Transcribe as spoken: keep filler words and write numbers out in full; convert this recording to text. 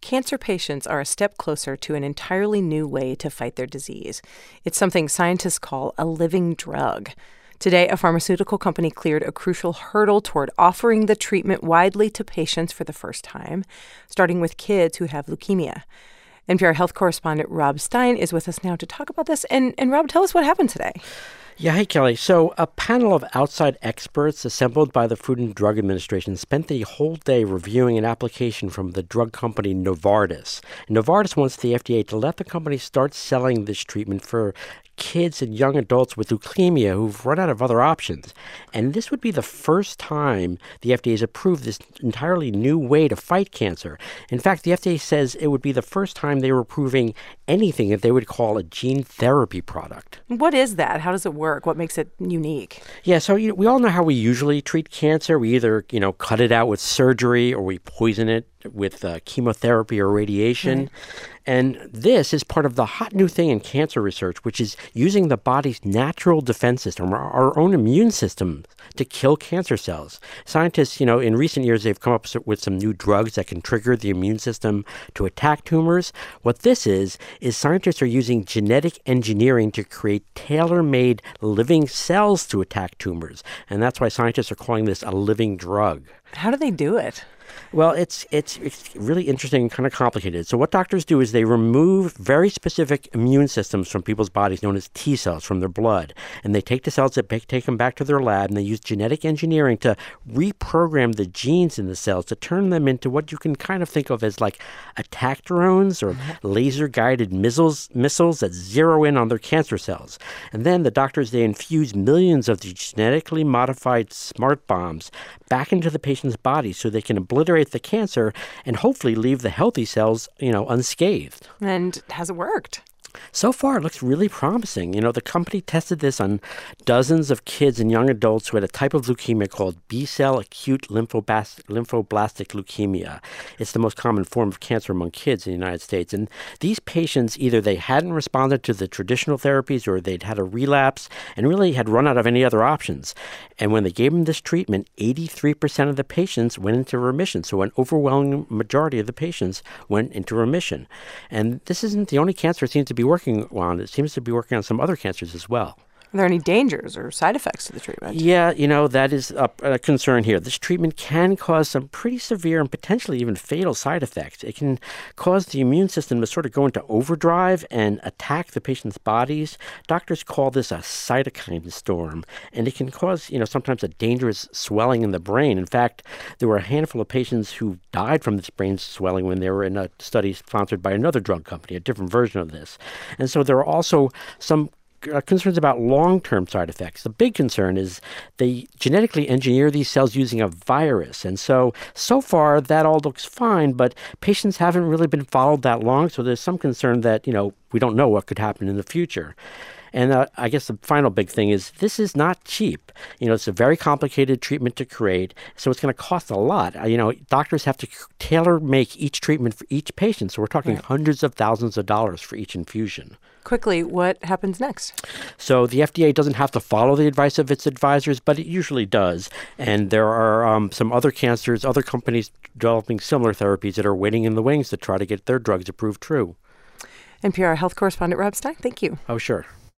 cancer patients are a step closer to an entirely new way to fight their disease. It's something scientists call a living drug. Today, a pharmaceutical company cleared a crucial hurdle toward offering the treatment widely to patients for the first time, starting with kids who have leukemia. N P R health correspondent Rob Stein is with us now to talk about this. And, and Rob, tell us what happened today. Yeah, hey, Kelly. So a panel of outside experts assembled by the Food and Drug Administration spent the whole day reviewing an application from the drug company Novartis. Novartis wants the F D A to let the company start selling this treatment for kids and young adults with leukemia who've run out of other options. And this would be the first time the F D A has approved this entirely new way to fight cancer. In fact, the F D A says it would be the first time they were approving anything that they would call a gene therapy product. What is that? How does it work? What makes it unique? Yeah, so you know, we all know how we usually treat cancer. We either, you know, cut it out with surgery or we poison it with uh, chemotherapy or radiation. Right. And this is part of the hot new thing in cancer research, which is using the body's natural defense system, our, our own immune system, to kill cancer cells. Scientists, you know, in recent years, they've come up with some new drugs that can trigger the immune system to attack tumors. What this is, is scientists are using genetic engineering to create tailor-made living cells to attack tumors. And that's why scientists are calling this a living drug. How do they do it? Well, it's, it's it's really interesting and kind of complicated. So what doctors do is they remove very specific immune systems from people's bodies known as T cells from their blood. And they take the cells that take them back to their lab, and they use genetic engineering to reprogram the genes in the cells to turn them into what you can kind of think of as like attack drones or mm-hmm. laser-guided missiles, missiles that zero in on their cancer cells. And then the doctors, they infuse millions of these genetically modified smart bombs back into the patient's body so they can obliterate the cancer and hopefully leave the healthy cells, you know, unscathed. And has it worked? So far, it looks really promising. You know, the company tested this on dozens of kids and young adults who had a type of leukemia called B-cell acute lymphoblastic, lymphoblastic leukemia. It's the most common form of cancer among kids in the United States. And these patients, either they hadn't responded to the traditional therapies or they'd had a relapse and really had run out of any other options. And when they gave them this treatment, eighty-three percent of the patients went into remission. So an overwhelming majority of the patients went into remission. And this isn't the only cancer it seems to be working on. It seems to be working on some other cancers as well. Are there any dangers or side effects to the treatment? Yeah, you know, that is a, a concern here. This treatment can cause some pretty severe and potentially even fatal side effects. It can cause the immune system to sort of go into overdrive and attack the patient's bodies. Doctors call this a cytokine storm, and it can cause, you know, sometimes a dangerous swelling in the brain. In fact, there were a handful of patients who died from this brain swelling when they were in a study sponsored by another drug company, a different version of this. And so there are also some Uh, concerns about long-term side effects. The big concern is they genetically engineer these cells using a virus. And so, so far, that all looks fine, but patients haven't really been followed that long, so there's some concern that, you know, we don't know what could happen in the future. And uh, I guess the final big thing is this is not cheap. You know, it's a very complicated treatment to create, so it's going to cost a lot. Uh, you know, doctors have to tailor-make each treatment for each patient, so we're talking right. hundreds of thousands of dollars for each infusion. Quickly, what happens next? So the F D A doesn't have to follow the advice of its advisors, but it usually does. And there are um, some other cancers, other companies developing similar therapies that are waiting in the wings to try to get their drugs approved too. N P R health correspondent Rob Stein, thank you. Oh, sure.